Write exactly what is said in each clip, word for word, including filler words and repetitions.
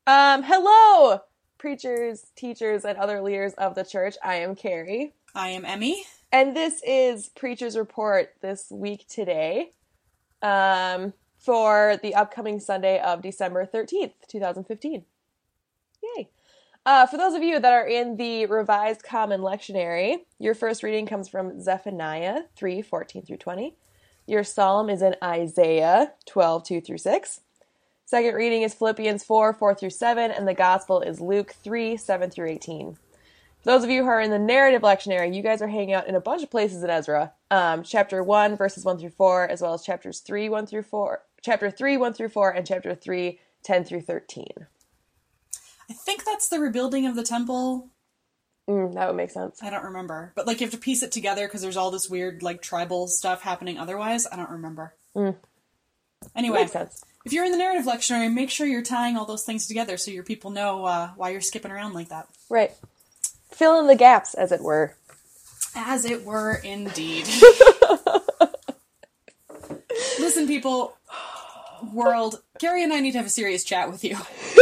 Um, hello, preachers, teachers, and other leaders of the church. I am Carrie. I am Emmy. And this is Preacher's Report this week today, um, for the upcoming Sunday of December thirteenth, twenty fifteen. Yay. Uh, for those of you that are in the Revised Common Lectionary, your first reading comes from Zephaniah three, fourteen through twenty. Your psalm is in Isaiah twelve, two through six. Second reading is Philippians four, four through seven, and the Gospel is Luke three, seven through eighteen. For those of you who are in the narrative lectionary, you guys are hanging out in a bunch of places in Ezra. Um, chapter one, verses one through four, as well as chapters three, one through four, chapter three, one through four, and chapter three, ten through thirteen. I think that's the rebuilding of the temple. Mm, that would make sense. I don't remember. But, like, you have to piece it together because there's all this weird, like, tribal stuff happening otherwise. I don't remember. Mm. Anyway, Makes sense. If you're in the narrative lectionary, make sure you're tying all those things together so your people know uh, why you're skipping around like that. Right. Fill in the gaps, as it were. As it were, indeed. Listen, people, world, Gary and I need to have a serious chat with you.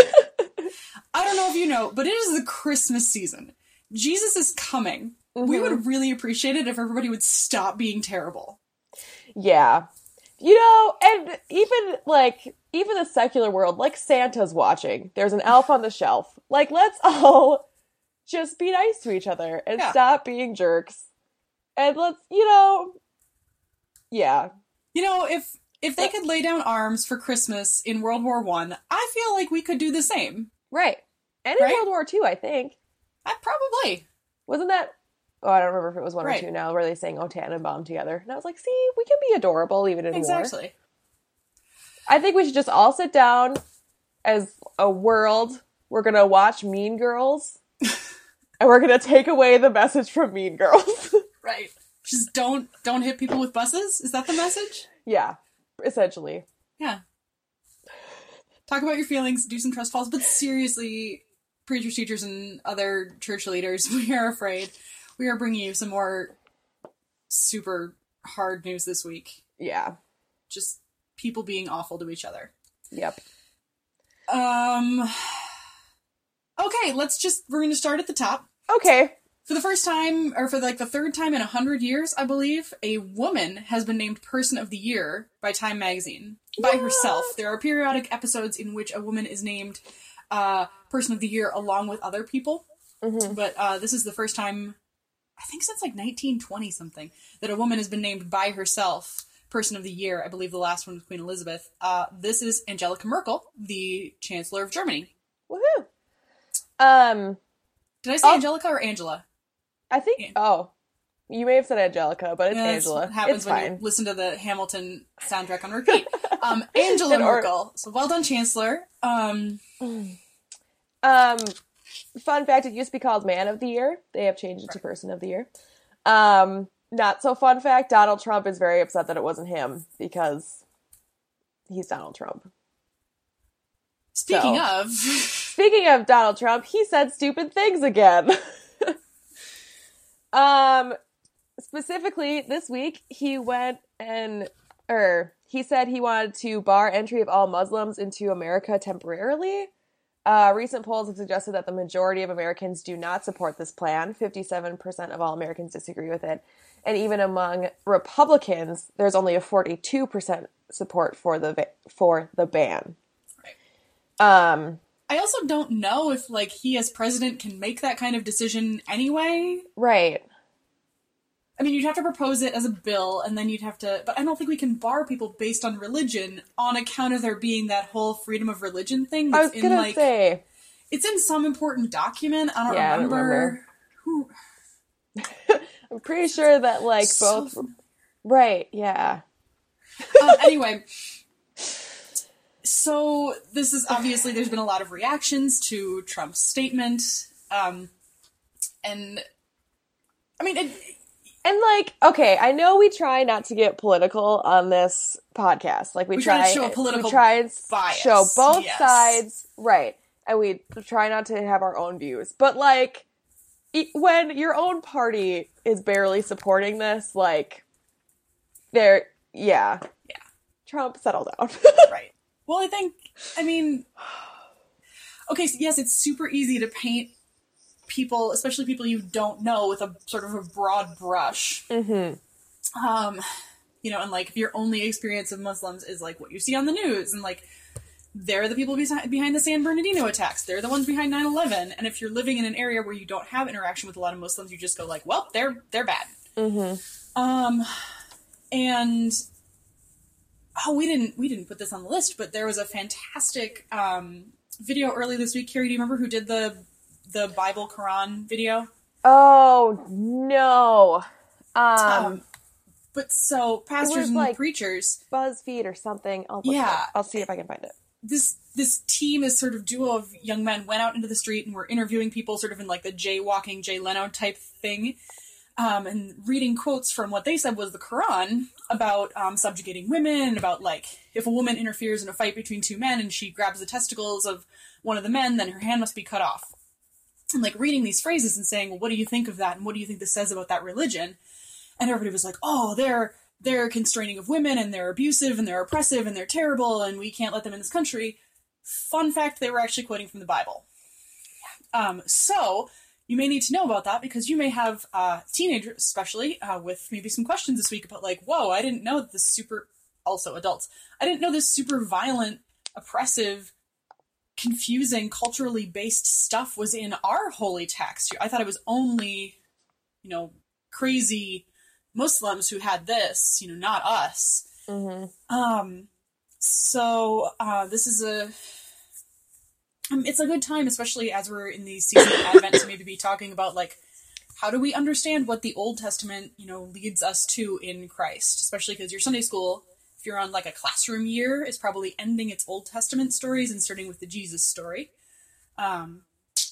I don't know if you know, but it is the Christmas season. Jesus is coming. Mm-hmm. We would really appreciate it if everybody would stop being terrible. Yeah. You know, and even, like, even the secular world, like, Santa's watching. There's an elf on the shelf. Like, let's all just be nice to each other and yeah. stop being jerks. And let's, you know, yeah. You know, if if they could lay down arms for Christmas in World War One, I, I feel like we could do the same. Right. And in right? World War Two, I think. I probably. Wasn't that... Oh, I don't remember if it was one right. or two now, where they sang O Tannenbaum together. And I was like, see, we can be adorable even in exactly. war. Exactly. I think we should just all sit down as a world. We're going to watch Mean Girls. And we're going to take away the message from Mean Girls. Right. Just don't don't hit people with buses? Is that the message? Yeah, essentially. Yeah. Talk about your feelings, do some trust falls, but seriously, preachers, teachers, and other church leaders, we are afraid. We are bringing you some more super hard news this week. Yeah. Just people being awful to each other. Yep. Um. Okay, let's just, we're going to start at the top. Okay. For the first time, or for like the third time in a hundred years, I believe, a woman has been named Person of the Year by Time Magazine. By what? herself. There are periodic episodes in which a woman is named uh, Person of the Year along with other people. Mm-hmm. But uh, this is the first time, I think since like nineteen twenty something, that a woman has been named by herself Person of the Year. I believe the last one was Queen Elizabeth. Uh, this is Angelica Merkel, the Chancellor of Germany. Woohoo! Um, Did I say oh, Angelica or Angela? I think, An- oh, you may have said Angelica, but it's yeah, Angela. What happens it's when fine. you listen to the Hamilton soundtrack on repeat. um, Angela or- Merkel. So well done, Chancellor. Um, um, fun fact, it used to be called Man of the Year. They have changed it right. to Person of the Year. Um, not so fun fact, Donald Trump is very upset that it wasn't him, because he's Donald Trump. Speaking so, of... Speaking of Donald Trump, he said stupid things again. um, specifically, this week, he went and... Or, he said he wanted to bar entry of all Muslims into America temporarily. Uh, recent polls have suggested that the majority of Americans do not support this plan. fifty-seven percent of all Americans disagree with it. And even among Republicans, there's only a forty-two percent support for the for the ban. Right. Um, I also don't know if, like, he as president can make that kind of decision anyway. Right. I mean, you'd have to propose it as a bill, and then you'd have to... But I don't think we can bar people based on religion on account of there being that whole freedom of religion thing. That's I was gonna in, like, say... It's in some important document. I don't yeah, remember. I don't remember. Who... I'm pretty sure that, like, so... both... Right, yeah. um, anyway... So, this is obviously, there's been a lot of reactions to Trump's statement, um, and, I mean, it... And, like, okay, I know we try not to get political on this podcast. Like, we, we try, try to show a political we try and bias. show both yes. sides, right, and we try not to have our own views. But, like, when your own party is barely supporting this, like, they're, yeah. Yeah. Trump, settle down. Right. Well, I think, I mean, okay, so yes, it's super easy to paint people, especially people you don't know, with a sort of a broad brush. Mm-hmm. Um, you know, and like if your only experience of Muslims is like what you see on the news, and like they're the people behind the San Bernardino attacks, they're the ones behind nine eleven, and if you're living in an area where you don't have interaction with a lot of Muslims, you just go like, well, they're they're bad. Mm-hmm. Um, and oh, we didn't we didn't put this on the list, but there was a fantastic um video early this week. Carrie, do you remember who did the the Bible Quran video? Oh no. Um, um but so pastors and like preachers, BuzzFeed or something. I'll look yeah, it up. I'll see if I can find it. This this team, this sort of duo of young men, went out into the street and were interviewing people, sort of in like the jaywalking Jay Leno type thing, um, and reading quotes from what they said was the Quran about um, subjugating women, and about like if a woman interferes in a fight between two men and she grabs the testicles of one of the men, then her hand must be cut off. And like reading these phrases and saying, well, what do you think of that? And what do you think this says about that religion? And everybody was like, oh, they're they're constraining of women, and they're abusive, and they're oppressive, and they're terrible, and we can't let them in this country. Fun fact, they were actually quoting from the Bible. Um, so you may need to know about that, because you may have uh, teenagers, especially, uh, with maybe some questions this week about like, whoa, I didn't know that this super, also adults, I didn't know this super violent, oppressive, confusing, culturally based stuff was in our holy text. I thought it was only, you know, crazy Muslims who had this, you know, not us. Mm-hmm. Um, so uh, this is a, um, it's a good time, especially as we're in the season of Advent, to maybe be talking about like, how do we understand what the Old Testament, you know, leads us to in Christ? Especially because your Sunday school, if you're on like a classroom year, is probably ending its Old Testament stories and starting with the Jesus story. Um,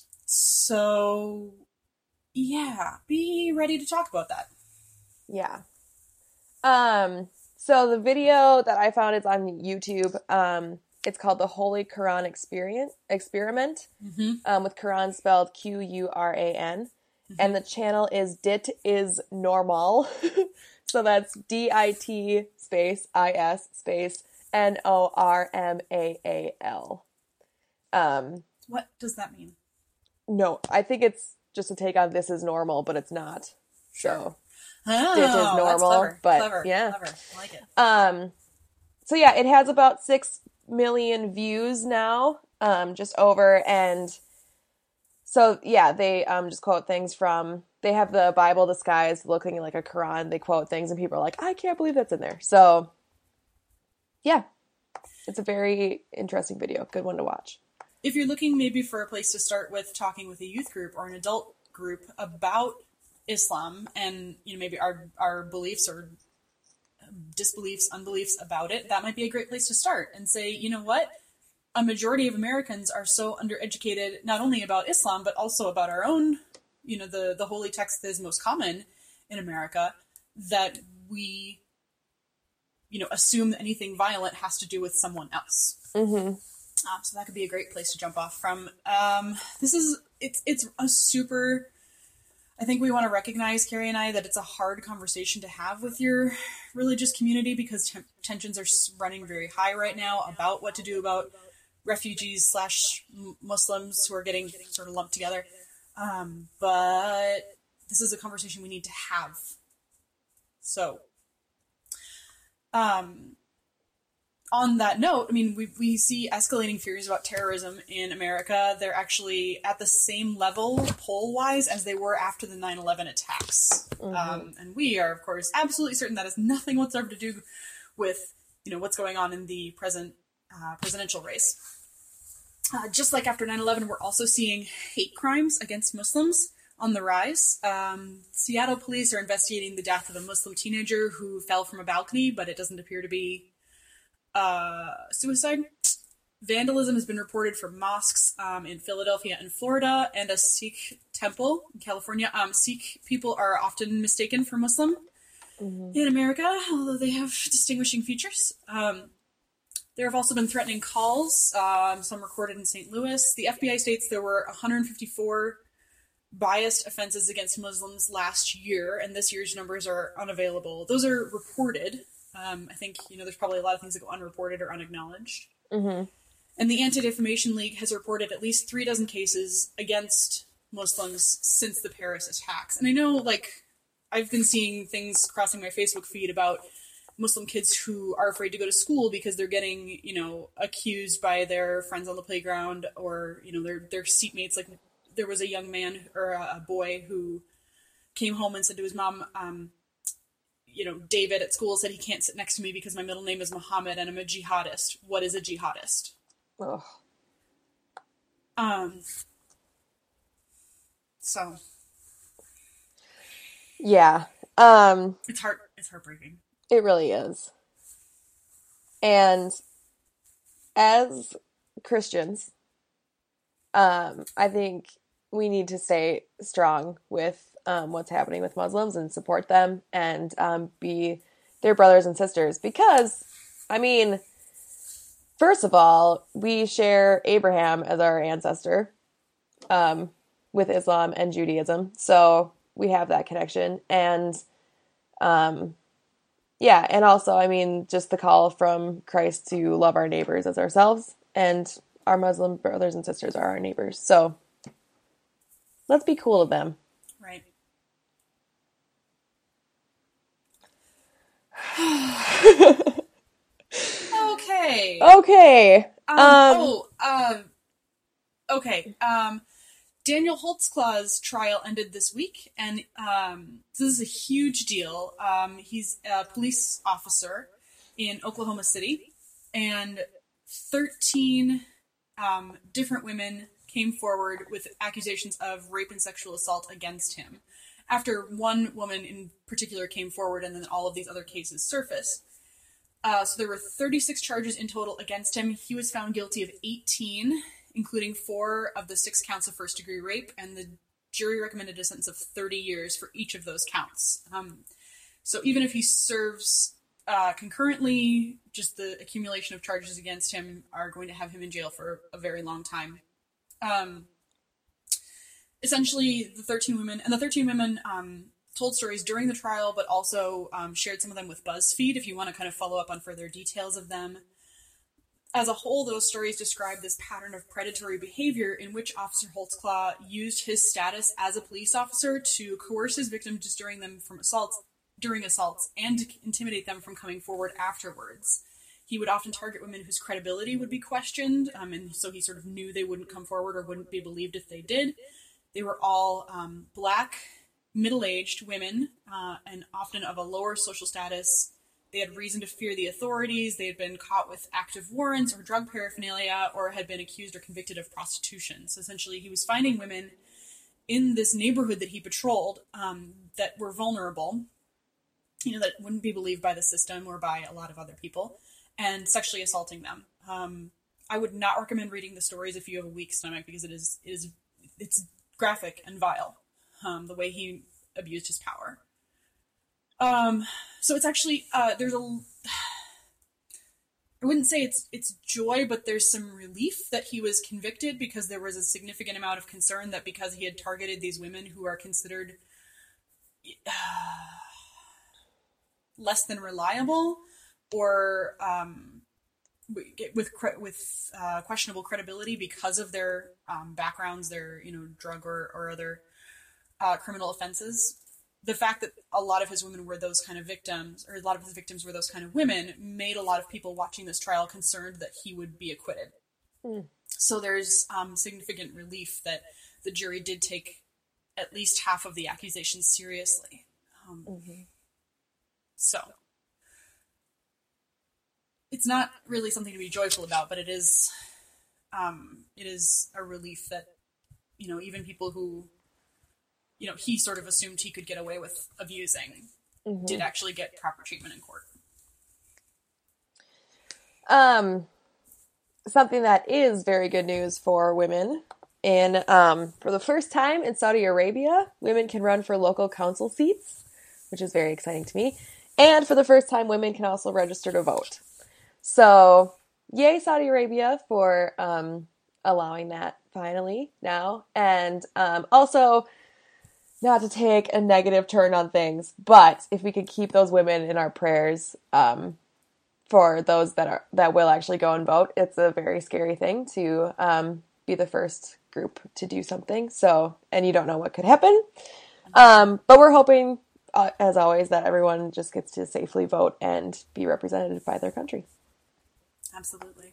so yeah, be ready to talk about that. Yeah. Um, so the video that I found is on YouTube. Um, it's called the Holy Quran Experience Experiment, mm-hmm. um, with Quran spelled Q U R A N. Mm-hmm. And the channel is Dit is Normal. So that's D I T space I S space N O R M A A L. Um, what does that mean? No, I think it's just a take on This Is Normal, but it's not. So oh, Dit is Normal, that's clever. but clever. yeah. Clever. I like it. Um, so yeah, it has about six million views now, um, just over, and so yeah, they um just quote things from, they have the Bible disguised looking like a Quran, they quote things and people are like, I can't believe that's in there. So yeah, it's a very interesting video, good one to watch. If you're looking maybe for a place to start with talking with a youth group or an adult group about Islam and, you know, maybe our our beliefs or disbeliefs, unbeliefs about it, that might be a great place to start and say, you know what, a majority of Americans are so undereducated, not only about Islam, but also about our own, you know, the, the holy text that is most common in America, that we, you know, assume that anything violent has to do with someone else. Mm-hmm. Um, so that could be a great place to jump off from. Um, this is, it's, it's a super, I think we want to recognize, Carrie and I, that it's a hard conversation to have with your religious community because t- tensions are running very high right now about what to do about refugees slash Muslims who are getting sort of lumped together. Um, but this is a conversation we need to have. So, um, on that note, I mean, we we see escalating fears about terrorism in America. They're actually at the same level, poll-wise, as they were after the nine eleven attacks. Mm-hmm. Um, and we are, of course, absolutely certain that has nothing whatsoever to do with, you know, what's going on in the present uh, presidential race. Uh, just like after nine eleven, we're also seeing hate crimes against Muslims on the rise. Um, Seattle police are investigating the death of a Muslim teenager who fell from a balcony, but it doesn't appear to be Uh, suicide. Vandalism has been reported from mosques um, in Philadelphia and Florida, and a Sikh temple in California. Um, Sikh people are often mistaken for Muslim mm-hmm. in America, although they have distinguishing features. Um, there have also been threatening calls, um, some recorded in Saint Louis. The F B I states there were one hundred fifty-four biased offenses against Muslims last year, and this year's numbers are unavailable. Those are reported. Um, I think, you know, there's probably a lot of things that go unreported or unacknowledged. Mm-hmm. And the Anti-Defamation League has reported at least three dozen cases against Muslims since the Paris attacks. And I know, like, I've been seeing things crossing my Facebook feed about Muslim kids who are afraid to go to school because they're getting, you know, accused by their friends on the playground, or, you know, their their seatmates. Like, there was a young man or a boy who came home and said to his mom, um, you know, David at school said he can't sit next to me because my middle name is Muhammad and I'm a jihadist. What is a jihadist? Ugh. Um. So. Yeah. Um, it's heart. It's heartbreaking. It really is. And as Christians, um, I think we need to stay strong with um, what's happening with Muslims and support them and um, be their brothers and sisters. Because, I mean, first of all, we share Abraham as our ancestor um, with Islam and Judaism. So we have that connection. And um yeah, and also, I mean, just the call from Christ to love our neighbors as ourselves, and our Muslim brothers and sisters are our neighbors. So let's be cool to them. Right. Okay. Okay. Um, Um, oh, um, okay. Um, Daniel Holtzclaw's trial ended this week, and um, this is a huge deal. Um, he's a police officer in Oklahoma City, and thirteen um, different women came forward with accusations of rape and sexual assault against him, after one woman in particular came forward, and then all of these other cases surfaced. Uh, so there were thirty-six charges in total against him. He was found guilty of eighteen, including four of the six counts of first-degree rape, and the jury recommended a sentence of thirty years for each of those counts. Um, so even if he serves uh, concurrently, just the accumulation of charges against him are going to have him in jail for a very long time. Um, essentially, the thirteen women, and the thirteen women um, told stories during the trial, but also um, shared some of them with BuzzFeed, if you want to kind of follow up on further details of them. As a whole, those stories describe this pattern of predatory behavior in which Officer Holtzclaw used his status as a police officer to coerce his victims during them from assaults, during assaults, and to intimidate them from coming forward afterwards. He would often target women whose credibility would be questioned, um, and so he sort of knew they wouldn't come forward or wouldn't be believed if they did. They were all um, black, middle-aged women, uh, and often of a lower social status. They had reason to fear the authorities. They had been caught with active warrants or drug paraphernalia, or had been accused or convicted of prostitution. So essentially, he was finding women in this neighborhood that he patrolled um, that were vulnerable, you know, that wouldn't be believed by the system or by a lot of other people, and sexually assaulting them. Um, I would not recommend reading the stories if you have a weak stomach, because it is it is it's graphic and vile, um, the way he abused his power. Um, so it's actually, uh, there's a, I wouldn't say it's, it's joy, but there's some relief that he was convicted, because there was a significant amount of concern that because he had targeted these women who are considered uh, less than reliable, or, um, with, with, uh, questionable credibility because of their, um, backgrounds, their, you know, drug or, or other, uh, criminal offenses. The fact that a lot of his women were those kind of victims, or a lot of his victims were those kind of women, made a lot of people watching this trial concerned that he would be acquitted. Mm. So there's um, significant relief that the jury did take at least half of the accusations seriously. Um, mm-hmm. So it's not really something to be joyful about, but it is, um, it is a relief that, you know, even people who, you know, he sort of assumed he could get away with abusing, mm-hmm. did actually get proper treatment in court. Um, something that is very good news for women. In, um, for the first time in Saudi Arabia, women can run for local council seats, which is very exciting to me. And for the first time, women can also register to vote. So, yay, Saudi Arabia, for um, allowing that finally now. And um, also, not to take a negative turn on things, but if we could keep those women in our prayers, um, for those that are that will actually go and vote, it's a very scary thing to um, be the first group to do something. So, and you don't know what could happen. Um, but we're hoping, uh, as always, that everyone just gets to safely vote and be represented by their country. Absolutely.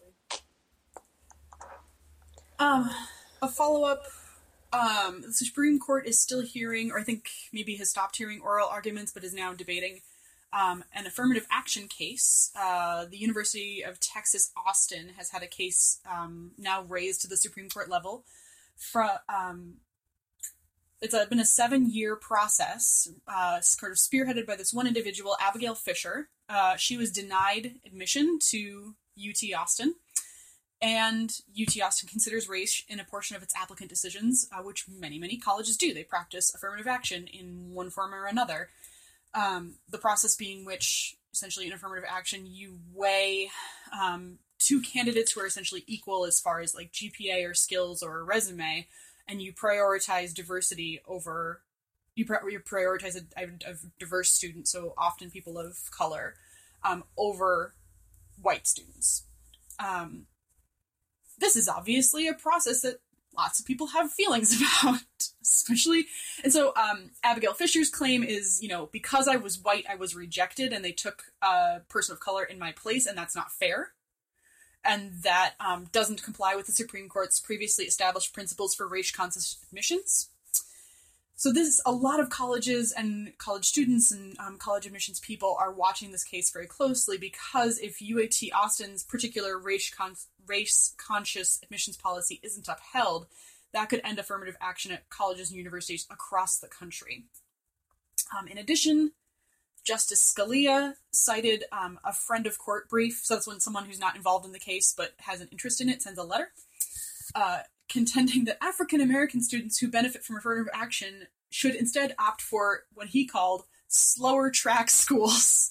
Um, a follow-up. Um, the Supreme Court is still hearing, or I think maybe has stopped hearing oral arguments, but is now debating um, an affirmative action case. Uh, the University of Texas, Austin has had a case um, now raised to the Supreme Court level. For, um, it's a, been a seven-year process, uh, sort of spearheaded by this one individual, Abigail Fisher. Uh, she was denied admission to U T Austin. And U T Austin considers race in a portion of its applicant decisions, uh, which many, many colleges do. They practice affirmative action in one form or another. Um, the process being which, essentially in affirmative action, you weigh um, two candidates who are essentially equal as far as like G P A or skills or resume, and you prioritize diversity over, you, pri- you prioritize a, a diverse student, so often people of color, um, over white students. Um, This is obviously a process that lots of people have feelings about, especially. And so um, Abigail Fisher's claim is, you know, because I was white, I was rejected, and they took a person of color in my place, and that's not fair. And that um, doesn't comply with the Supreme Court's previously established principles for race-conscious admissions. So this is a lot of colleges and college students and um, college admissions people are watching this case very closely, because if U A T Austin's particular race con- race-conscious admissions policy isn't upheld, that could end affirmative action at colleges and universities across the country. Um, in addition, Justice Scalia cited um, a friend of court brief, so that's when someone who's not involved in the case but has an interest in it sends a letter, uh, contending that African-American students who benefit from affirmative action should instead opt for what he called slower track schools.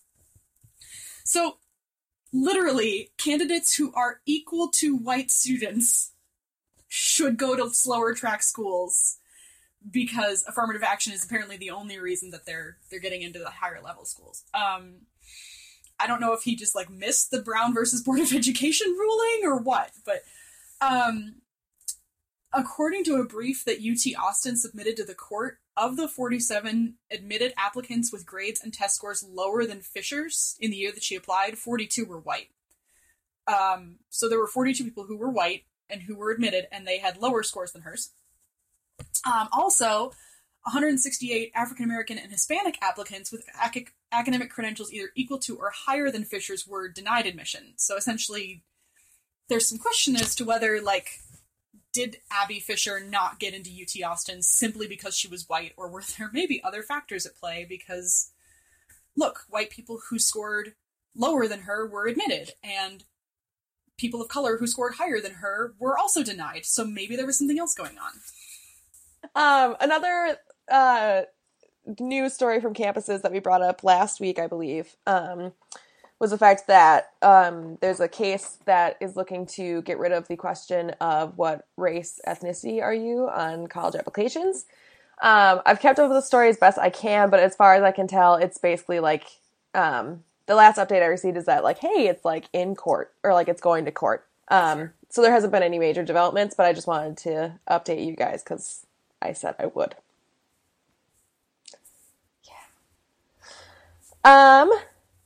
So, literally, candidates who are equal to white students should go to slower track schools, because affirmative action is apparently the only reason that they're they're getting into the higher level schools. Um, I don't know if he just like missed the Brown versus Board of Education ruling or what, but um, according to a brief that U T Austin submitted to the court, of the forty-seven admitted applicants with grades and test scores lower than Fisher's in the year that she applied, forty-two were white. Um, so there were forty-two people who were white and who were admitted, and they had lower scores than hers. Um, also, one hundred sixty-eight African-American and Hispanic applicants with ac- academic credentials either equal to or higher than Fisher's were denied admission. So essentially, there's some question as to whether, like, did Abby Fisher not get into U T Austin simply because she was white, or were there maybe other factors at play? Because, look, white people who scored lower than her were admitted, and people of color who scored higher than her were also denied. So maybe there was something else going on. Um, another uh, news story from campuses that we brought up last week, I believe, um, was the fact that um, there's a case that is looking to get rid of the question of what race, ethnicity are you on college applications. Um, I've kept up with the story as best I can, but as far as I can tell, it's basically like um, the last update I received is that like, hey, it's like in court, or like it's going to court. Um, so there hasn't been any major developments, but I just wanted to update you guys because I said I would. Yeah. Um.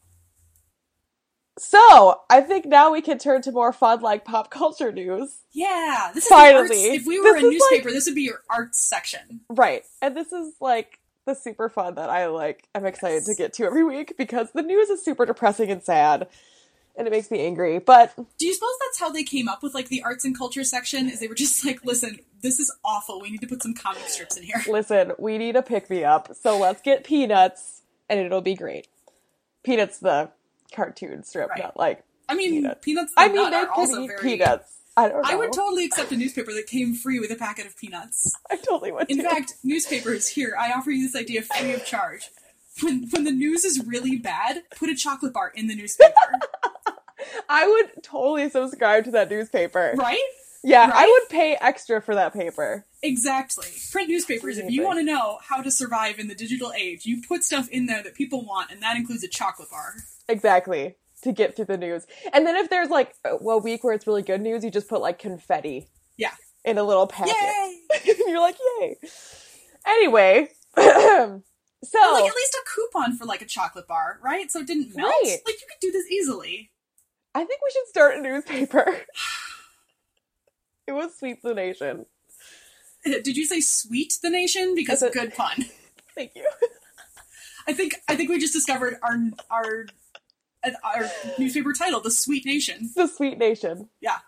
So I think now we can turn to more fun, like pop culture news. Yeah, this is Finally. Arts, if we were This a is newspaper, like, this would be your arts section. Right, and this is like the super fun that I like. I'm excited Yes. to get to every week because the news is super depressing and sad, and it makes me angry. But Do you suppose that's how they came up with like the arts and culture section? Is they were just like, listen, this is awful. We need to put some comic strips in here. listen, we need a pick me up, so let's get Peanuts, and it'll be great. Peanuts, the cartoon strip, Right. not like. I mean, Peanuts. peanuts. The I mean, nut they are could also eat very. peanuts. I don't know. I would totally accept a newspaper that came free with a packet of peanuts. I totally would. In too. fact, newspapers, here, I offer you this idea free of charge. When when the news is really bad, put a chocolate bar in the newspaper. I would totally subscribe to that newspaper. Right? Yeah, Right? I would pay extra for that paper. Exactly. Print newspapers, if you want to know how to survive in the digital age, you put stuff in there that people want, and that includes a chocolate bar. Exactly. to get through the news. And then if there's like a week where it's really good news, you just put like confetti. Yeah. In a little packet. Yay! And you're like, yay. Anyway. So. But, like, at least a coupon for like a chocolate bar, right? So it didn't melt. Right. Like, you could do this easily. I think we should start a newspaper. It was Sweet the Nation. Did you say Sweet the Nation? Because a- good pun. Thank you. I think I think we just discovered our our our newspaper title, The Sweet Nation. The Sweet Nation. Yeah.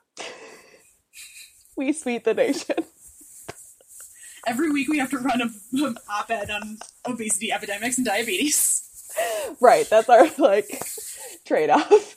We Sweet the Nation. Every week we have to run an op-ed on obesity epidemics and diabetes. Right, that's our, like, trade-off.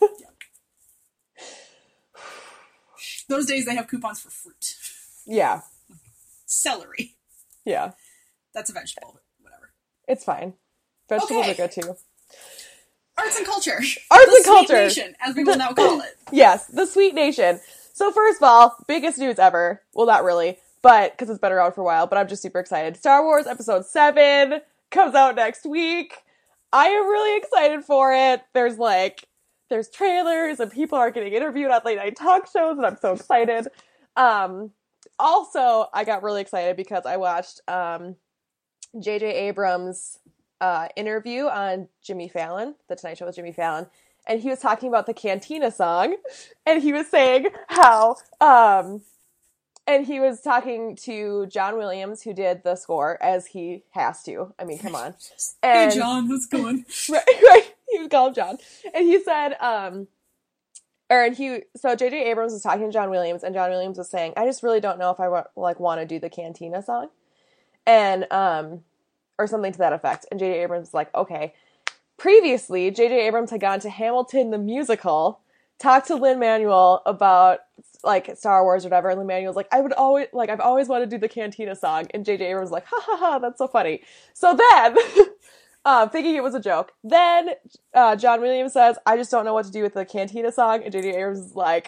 Those days they have coupons for fruit. Yeah. Celery. Yeah. That's a vegetable, but whatever. It's fine. Vegetables Okay. are good, too. Arts and culture. Arts the and Sweet culture. Nation, as we will now call it. Yes, the Sweet Nation. So first of all, biggest news ever. Well, not really, but because it's been around for a while, but I'm just super excited. Star Wars Episode seven comes out next week. I am really excited for it. There's like, there's trailers and people are getting interviewed on late night talk shows and I'm so excited. Um, also, I got really excited because I watched um, J J Abrams' uh, interview on Jimmy Fallon, The Tonight Show with Jimmy Fallon. And he was talking about the Cantina song, and he was saying how, um, and he was talking to John Williams, who did the score, as he has to. I mean, come on. And, Hey, John, how's it going? Right, right. He was called John. And he said, um, or, and he, so J J Abrams was talking to John Williams, and John Williams was saying, I just really don't know if I, wa- like, want to do the Cantina song. And, um, or something to that effect. And J J Abrams was like, okay. Previously, J J Abrams had gone to Hamilton the musical, talked to Lin-Manuel about, like, Star Wars or whatever, and Lin-Manuel's like, I would always, like, I've always wanted to do the Cantina song, and J J Abrams was like, ha ha ha, that's so funny. So then, um, thinking it was a joke, then, uh, John Williams says, I just don't know what to do with the Cantina song, and J J Abrams is like,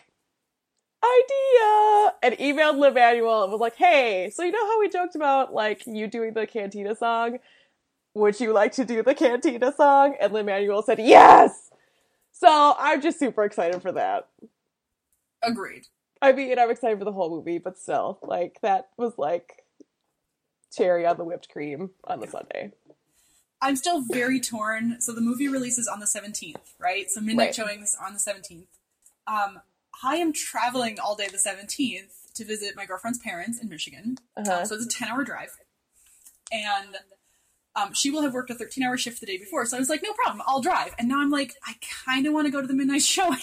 idea! And emailed Lin-Manuel and was like, hey, so you know how we joked about, like, you doing the Cantina song? Would you like to do the Cantina song? And Lin-Manuel said, yes! So I'm just super excited for that. Agreed. I mean, I'm excited for the whole movie, but still, like, that was like cherry on the whipped cream on the Sunday. I'm still very torn. So the movie releases on the seventeenth, right? So midnight Right. showings on the seventeenth. Um, I am traveling all day the seventeenth to visit my girlfriend's parents in Michigan. Uh-huh. Um, so it's a ten-hour drive. And um, she will have worked a thirteen-hour shift the day before. So I was like, no problem, I'll drive. And now I'm like, I kind of want to go to the midnight showing.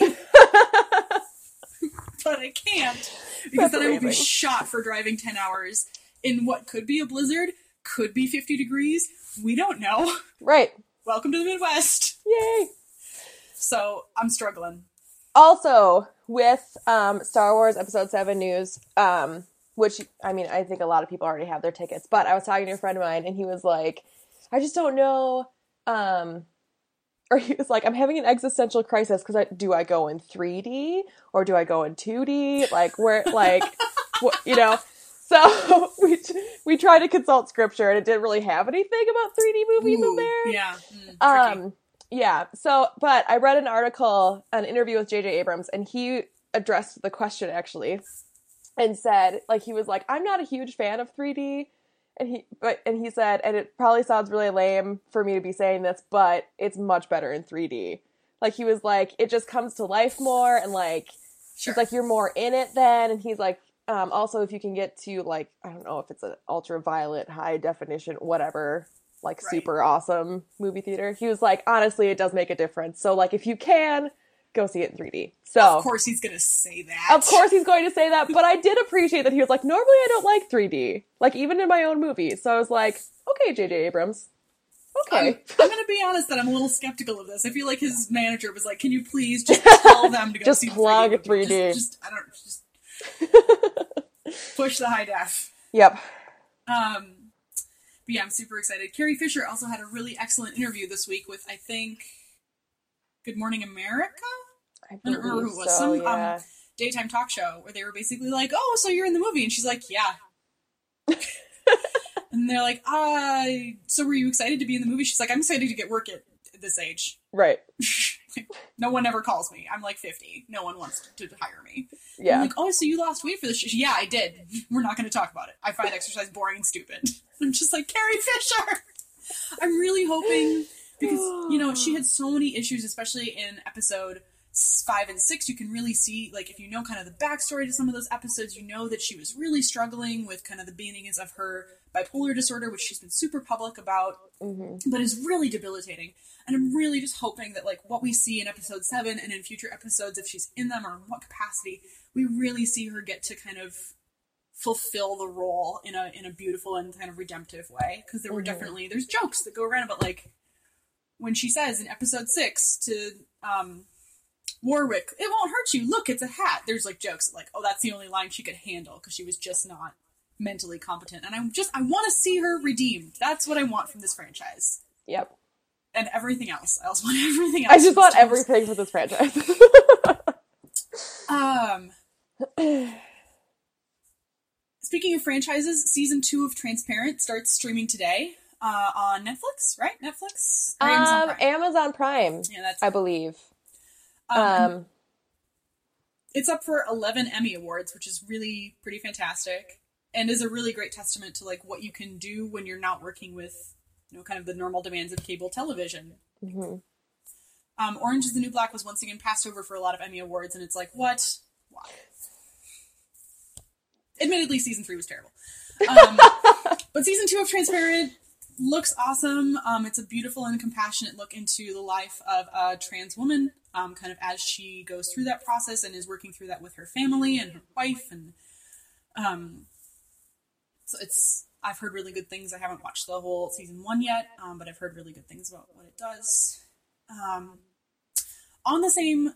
But I can't. Because That's then I will be amazing. shot for driving ten hours in what could be a blizzard, could be fifty degrees. We don't know. Right. Welcome to the Midwest. Yay! So I'm struggling. Also, with um, Star Wars Episode seven news, um, which, I mean, I think a lot of people already have their tickets, but I was talking to a friend of mine, and he was like, I just don't know, um, or he was like, I'm having an existential crisis, because I, do I go in three D, or do I go in two D? Like, where, like, what, you know? So, we we tried to consult scripture, and it didn't really have anything about three D movies in Ooh, there. Yeah. Mm, tricky. Um, yeah. So, but I read an article, an interview with J J Abrams, and he addressed the question actually, and said, like, he was like, I'm not a huge fan of three D, and he, but and he said, and it probably sounds really lame for me to be saying this, but it's much better in three D. Like, he was like, it just comes to life more, and like, Sure. it's like you're more in it then, and he's like, um, also if you can get to like, I don't know if it's an ultraviolet, high definition, whatever. Like, Right. super awesome movie theater. He was like, honestly, it does make a difference. So, like, if you can, go see it in three D. So, Of course he's going to say that. of course he's going to say that, but I did appreciate that he was like, normally I don't like three D. Like, even in my own movies. So I was like, okay, J J Abrams. I'm, Okay. I'm going to be honest that I'm a little skeptical of this. I feel like his manager was like, can you please just tell them to go Just see the plug three D? three D. Just, just, I don't just push the high def. Yep. Um, but yeah, I'm super excited. Carrie Fisher also had a really excellent interview this week with, I think, Good Morning America? I I don't remember believe who it was. so, Some yeah. um, daytime talk show where they were basically like, oh, so you're in the movie? And she's like, yeah. And they're like, uh, so were you excited to be in the movie? She's like, I'm excited to get work at this age. Right. No one ever calls me. I'm like fifty. No one wants to, to hire me. Yeah. I'm like, oh, so you lost weight for this? Sh-? Yeah, I did. We're not going to talk about it. I find exercise boring and stupid. I'm just like, Carrie Fisher! I'm really hoping, because, you know, she had so many issues, especially in episode five and six. You can really see, like, if you know kind of the backstory to some of those episodes, you know that she was really struggling with kind of the beginnings of her bipolar disorder, which she's been super public about, mm-hmm. but is really debilitating. And I'm really just hoping that, like, what we see in episode seven and in future episodes, if she's in them or in what capacity, we really see her get to kind of fulfill the role in a in a beautiful and kind of redemptive way. Because there were mm-hmm. definitely, there's jokes that go around about, like, when she says in episode six to um, Warwick, it won't hurt you, look, it's a hat. There's, like, jokes, like, oh, that's the only line she could handle, because she was just not mentally competent. And I'm just, I want to see her redeemed. That's what I want from this franchise. Yep. And everything else. I also want everything else. I just want everything for this franchise. um, speaking of franchises, season two of Transparent starts streaming today uh, on Netflix, right? Netflix? Or um, Amazon Prime? Amazon Prime, yeah, that's I believe. Um, um, it's up for eleven Emmy Awards, which is really pretty fantastic, and is a really great testament to, like, what you can do when you're not working with, you know, kind of the normal demands of cable television. Mm-hmm. Um, Orange is the New Black was once again passed over for a lot of Emmy Awards, and it's like, what? Why? Admittedly, season three was terrible. Um, but season two of Transparent looks awesome. Um, it's a beautiful and compassionate look into the life of a trans woman, um, kind of as she goes through that process and is working through that with her family and her wife. And um, so it's... I've heard really good things. I haven't watched the whole season one yet, um, but I've heard really good things about what it does. Um, on the same,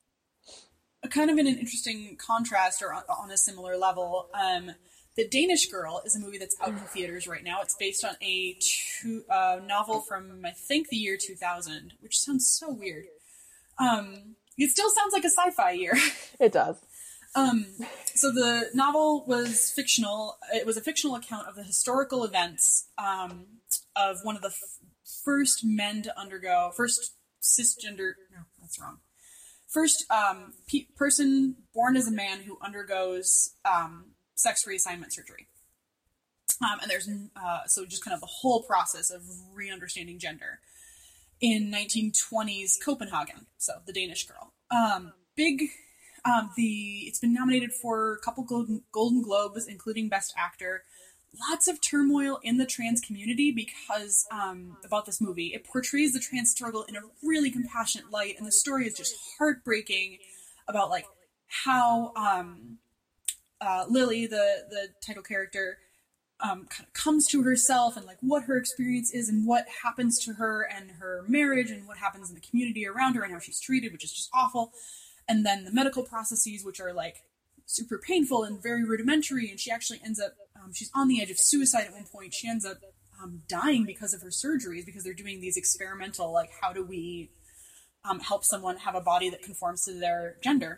kind of in an interesting contrast, or on, on a similar level, um, The Danish Girl is a movie that's out in theaters right now. It's based on a two, uh, novel from, I think, the year two thousand, which sounds so weird. Um, it still sounds like a sci-fi year. It does. Um, so the novel was fictional. It was a fictional account of the historical events, um, of one of the f- first men to undergo, first cisgender, no, that's wrong. First, um, pe- person born as a man who undergoes, um, sex reassignment surgery. Um, and there's, uh, so just kind of the whole process of re-understanding gender in nineteen twenties Copenhagen. So The Danish Girl. Um, big... Um, the it's been nominated for a couple Golden, Golden Globes, including Best Actor. Lots of turmoil in the trans community because um, about this movie. It portrays the trans struggle in a really compassionate light, and the story is just heartbreaking about, like, how um, uh, Lily, the the title character, um, kind of comes to herself, and, like, what her experience is and what happens to her and her marriage and what happens in the community around her and how she's treated, which is just awful. And then the medical processes, which are, like, super painful and very rudimentary. And she actually ends up, um, she's on the edge of suicide at one point. She ends up um, dying because of her surgeries, because they're doing these experimental, like, how do we um, help someone have a body that conforms to their gender?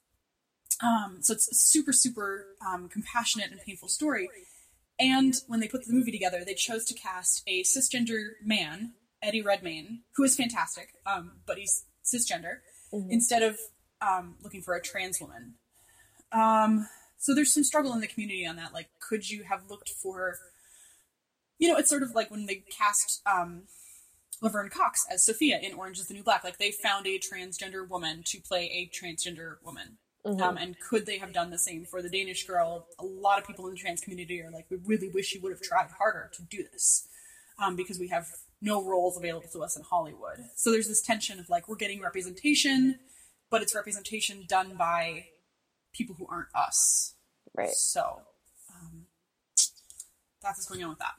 Um, so it's a super, super um, compassionate and painful story. And when they put the movie together, they chose to cast a cisgender man, Eddie Redmayne, who is fantastic, um, but he's cisgender, mm-hmm. instead of Um, looking for a trans woman. Um, so there's some struggle in the community on that. Like, could you have looked for, you know, it's sort of like when they cast um, Laverne Cox as Sophia in Orange is the New Black. Like, they found a transgender woman to play a transgender woman. Mm-hmm. Um, and could they have done the same for The Danish Girl? A lot of people in the trans community are like, we really wish you would have tried harder to do this. Um, because we have no roles available to us in Hollywood. So there's this tension of, like, we're getting representation, but it's representation done by people who aren't us. Right. So, um, that's what's going on with that.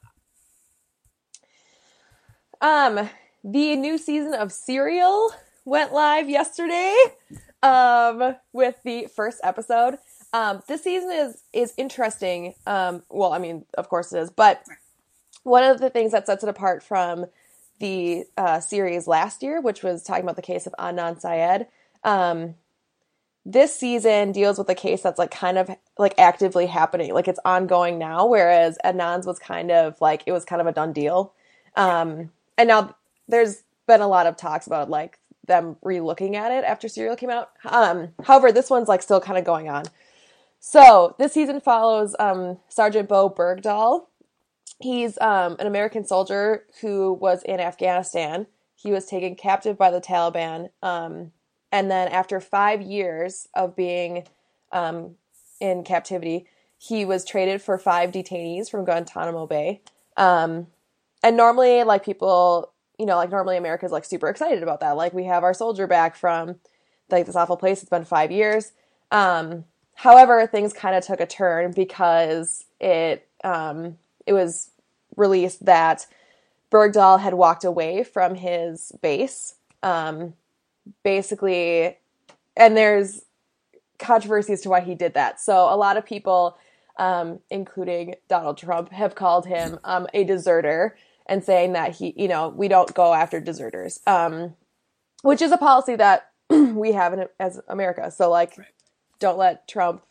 Um, the new season of Serial went live yesterday, um, with the first episode. Um, this season is, is interesting. Um, well, I mean, of course it is, but right. One of the things that sets it apart from the, uh, series last year, which was talking about the case of Adnan Syed, Um, this season deals with a case that's, like, kind of, like, actively happening. Like, it's ongoing now, whereas Adnan's was kind of, like, it was kind of a done deal. Um, and now there's been a lot of talks about like them re-looking at it after Serial came out. Um, however, this one's like still kind of going on. So this season follows um, Sergeant Bo Bergdahl. He's um, an American soldier who was in Afghanistan. He was taken captive by the Taliban. Um, and then after five years of being um, in captivity, he was traded for five detainees from Guantanamo Bay. Um, and normally, like, people, you know, like, normally America's, like, super excited about that. Like, we have our soldier back from, like, this awful place. It's been five years. Um, however, things kind of took a turn because it, um, it was released that Bergdahl had walked away from his base. Um, basically, and there's controversy as to why he did that. So a lot of people, um, including Donald Trump, have called him um, a deserter and saying that he, you know, we don't go after deserters, um, which is a policy that we have in, as America. So, like, right. Don't let Trump,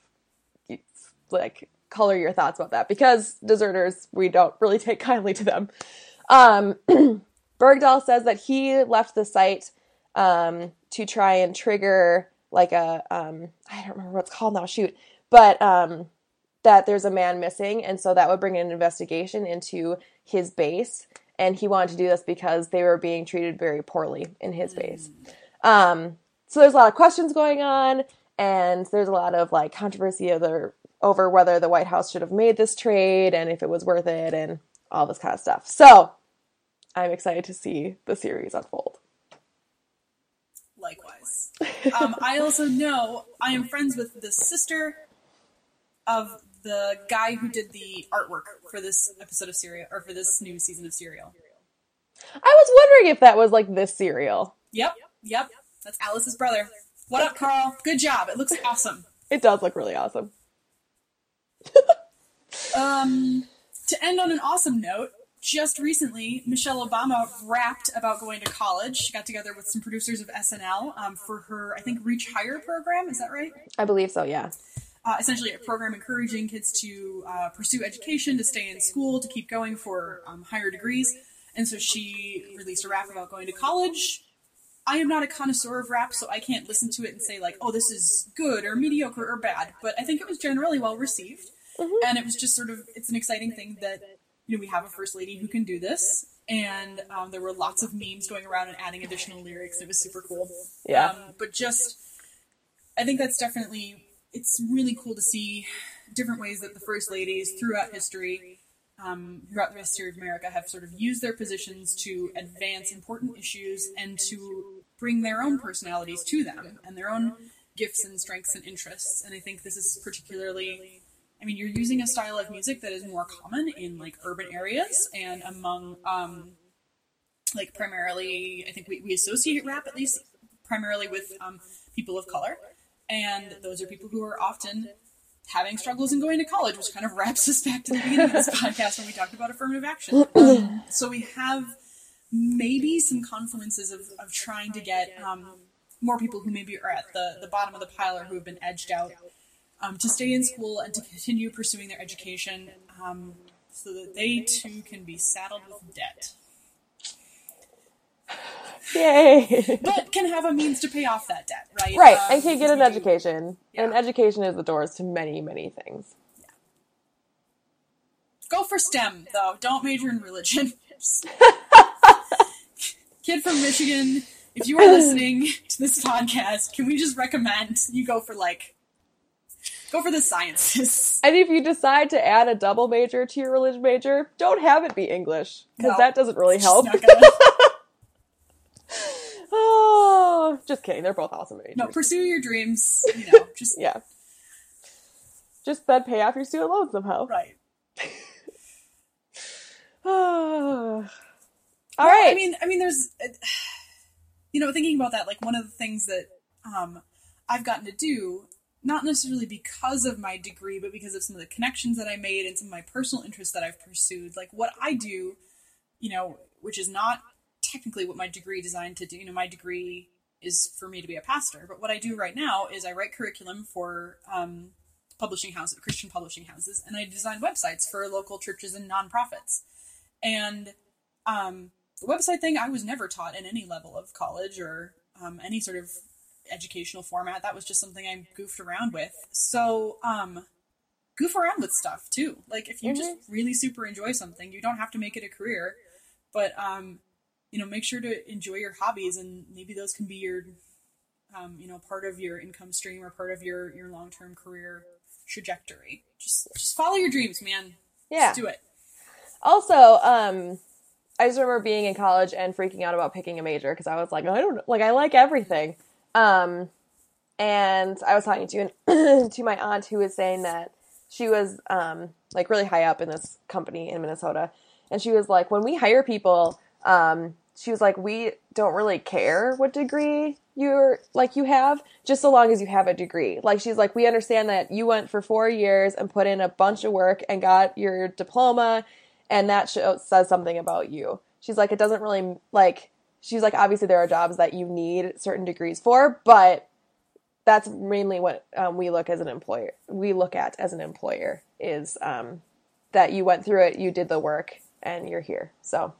like, color your thoughts about that, because deserters, we don't really take kindly to them. Um, Bergdahl says that he left the site um, to try and trigger, like, a, um, I don't remember what it's called now, shoot, but um, that there's a man missing, and so that would bring an investigation into his base, and he wanted to do this because they were being treated very poorly in his base. Um, so there's a lot of questions going on, and there's a lot of, like, controversy of the, over whether the White House should have made this trade, and if it was worth it, and all this kind of stuff. So I'm excited to see the series unfold. Likewise. Um, I also know I am friends with the sister of the guy who did the artwork for this episode of Serial, or for this new season of Serial. I was wondering if that was like this Serial. Yep, yep. That's Alice's brother. What up, Carl? Good job. It looks awesome. It does look really awesome. um, to end on an awesome note, just recently, Michelle Obama rapped about going to college. She got together with some producers of S N L um, for her, I think, Reach Higher program. Is that right? I believe so, yeah. Uh, essentially a program encouraging kids to uh, pursue education, to stay in school, to keep going for um, higher degrees. And so she released a rap about going to college. I am not a connoisseur of rap, so I can't listen to it and say, like, oh, this is good or mediocre or bad. But I think it was generally well received. Mm-hmm. And it was just sort of, it's an exciting thing that, you know, we have a first lady who can do this. And um, there were lots of memes going around and adding additional lyrics. It was super cool. Yeah. Um, but just, I think that's definitely, it's really cool to see different ways that the first ladies throughout history, um, throughout the history of America, have sort of used their positions to advance important issues and to bring their own personalities to them and their own gifts and strengths and interests. And I think this is particularly, I mean, you're using a style of music that is more common in, like, urban areas and among, um, like, primarily, I think we, we associate rap, at least, primarily with um, people of color. And those are people who are often having struggles in going to college, which kind of wraps us back to the beginning of this podcast when we talked about affirmative action. Um, so we have maybe some confluences of, of trying to get um, more people who maybe are at the, the bottom of the pile or who have been edged out um, to stay in school and to continue pursuing their education um, so that they too can be saddled with debt. Yay! But can have a means to pay off that debt, right? Right, um, and can get an do, education. yeah. And education is the doors to many, many things. Yeah. Go for STEM, though. Don't major in religion. Kid from Michigan, if you are listening to this podcast, can we just recommend you go for, like, go for the sciences? And if you decide to add a double major to your religion major, don't have it be English, because no, that doesn't really help. Oh, just kidding. They're both awesome majors. No, pursue your dreams. You know, just yeah. Just then pay off your student loans somehow. Right. All well, right. I mean, I mean, there's, you know, thinking about that, like, one of the things that um, I've gotten to do, not necessarily because of my degree, but because of some of the connections that I made and some of my personal interests that I've pursued. Like, what I do, you know, which is not technically what my degree designed to do. You know, my degree is for me to be a pastor, but what I do right now is I write curriculum for um, publishing houses, Christian publishing houses, and I design websites for local churches and nonprofits. And um, the website thing, I was never taught in any level of college or um, any sort of educational format. That was just something I goofed around with. So, um, goof around with stuff too. Like if you mm-hmm. just really super enjoy something, you don't have to make it a career, but, um, you know, make sure to enjoy your hobbies, and maybe those can be your, um, you know, part of your income stream or part of your, your long-term career trajectory. Just, just follow your dreams, man. Yeah. Just do it. Also, um, I just remember being in college and freaking out about picking a major because I was like, I don't know, like I like everything. Um, and I was talking to an, to my aunt who was saying that she was um, like really high up in this company in Minnesota, and she was like, when we hire people, um, she was like, we don't really care what degree you're like you have, just so long as you have a degree. Like she's like, we understand that you went for four years and put in a bunch of work and got your diploma, and that show, says something about you. She's like, it doesn't really like. She's like, obviously there are jobs that you need certain degrees for, but that's mainly what um, we look as an employer. We look at as an employer is um, that you went through it, you did the work, and you're here. So,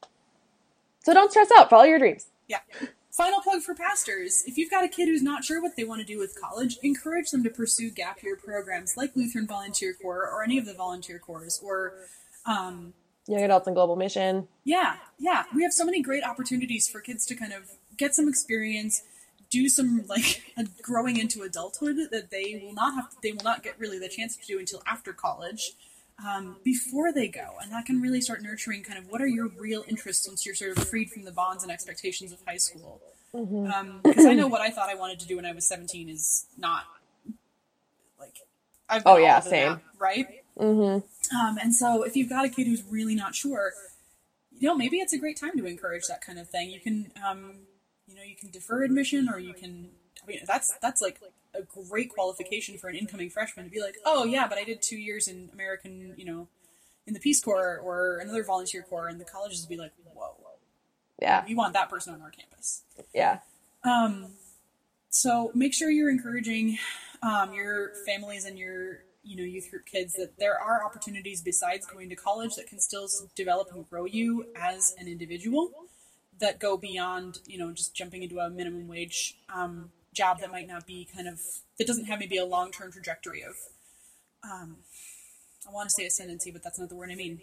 so don't stress out. Follow your dreams. Yeah. Final plug for pastors. If you've got a kid who's not sure what they want to do with college, encourage them to pursue gap year programs like Lutheran Volunteer Corps or any of the volunteer corps, or um, Young Adults in Global Mission. Yeah, yeah. We have so many great opportunities for kids to kind of get some experience, do some like growing into adulthood that they will not have, they will not get really the chance to do until after college, um, before they go. And that can really start nurturing kind of what are your real interests once you're sort of freed from the bonds and expectations of high school. Mm-hmm. Um, because I know what I thought I wanted to do when I was seventeen is not like, I've been oh yeah, all same. That, right? Mm-hmm. Um, and so if you've got a kid who's really not sure, you know, maybe it's a great time to encourage that kind of thing. You can, um, you know, you can defer admission, or you can, I mean, that's, that's like a great qualification for an incoming freshman to be like, oh yeah, but I did two years in American, you know, in the Peace Corps or another volunteer corps, and the colleges will be like, whoa. Yeah. We want that person on our campus. Yeah. Um, so make sure you're encouraging, um, your families and your, you know, youth group kids that there are opportunities besides going to college that can still develop and grow you as an individual, that go beyond, you know, just jumping into a minimum wage um, job that might not be kind of, that doesn't have maybe a long-term trajectory of, um, I want to say ascendancy, but that's not the word I mean.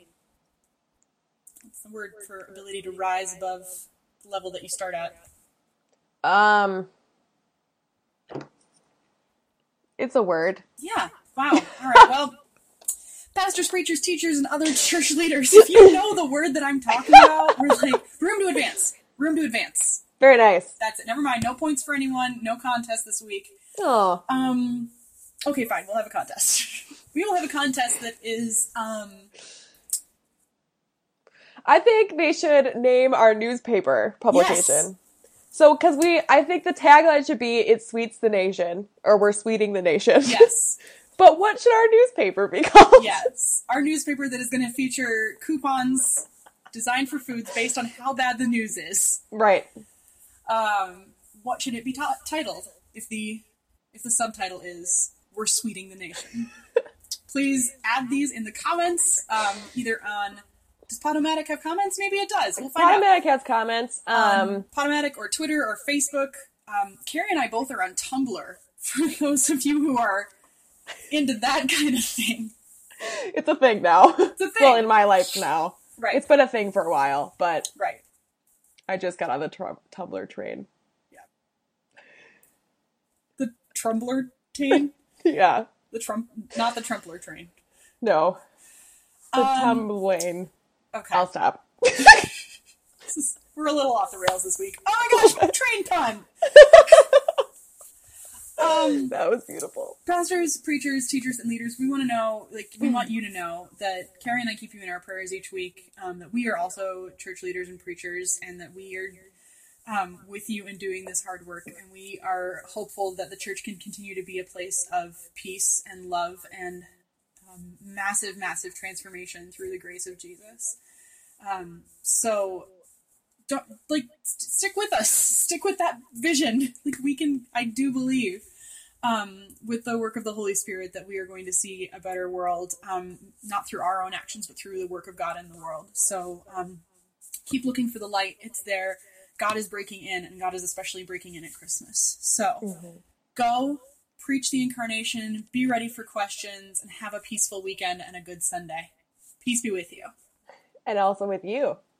It's the word for ability to rise above the level that you start at. Um, it's a word. Yeah. Wow. All right. Well, pastors, preachers, teachers, and other church leaders, if you know the word that I'm talking about, we're like, room to advance. Room to advance. Very nice. That's it. Never mind. No points for anyone. No contest this week. Oh. Um, okay, fine. We'll have a contest. We will have a contest that is, um... I think they should name our newspaper publication. Yes. So, because we, I think the tagline should be, it sweets the nation, or we're sweeting the nation. Yes. But what should our newspaper be called? Yes. Our newspaper that is going to feature coupons designed for foods based on how bad the news is. Right. Um, what should it be t- titled? If the, if the subtitle is, we're sweeting the nation. Please add these in the comments, um, either on... Does Podomatic have comments? Maybe it does. We'll find Podomatic out. has comments. Um, um, Podomatic or Twitter or Facebook. Um, Carrie and I both are on Tumblr. For those of you who are into that kind of thing. It's a thing now. It's a thing. Well, in my life now. Right. It's been a thing for a while, but right. I just got on the tr- Tumblr train. Yeah. The Trumbler train? Yeah. The Trump, not the Trumpler train. No. The um, tumbling. Okay. I'll stop. is, we're a little off the rails this week. Oh my gosh, train pun! um, that was beautiful. Pastors, preachers, teachers, and leaders, we want to know, like, we want you to know that Carrie and I keep you in our prayers each week, um, that we are also church leaders and preachers, and that we are um, with you in doing this hard work, and we are hopeful that the church can continue to be a place of peace and love and um, massive, massive transformation through the grace of Jesus. Um, so, don't, like, st- stick with us. Stick with that vision. Like, we can, I do believe, um, with the work of the Holy Spirit, that we are going to see a better world, um, not through our own actions, but through the work of God in the world. So, um, Keep looking for the light. It's there. God is breaking in, and God is especially breaking in at Christmas. So mm-hmm. go, preach the incarnation, be ready for questions, and have a peaceful weekend and a good Sunday. Peace be with you. And also with you.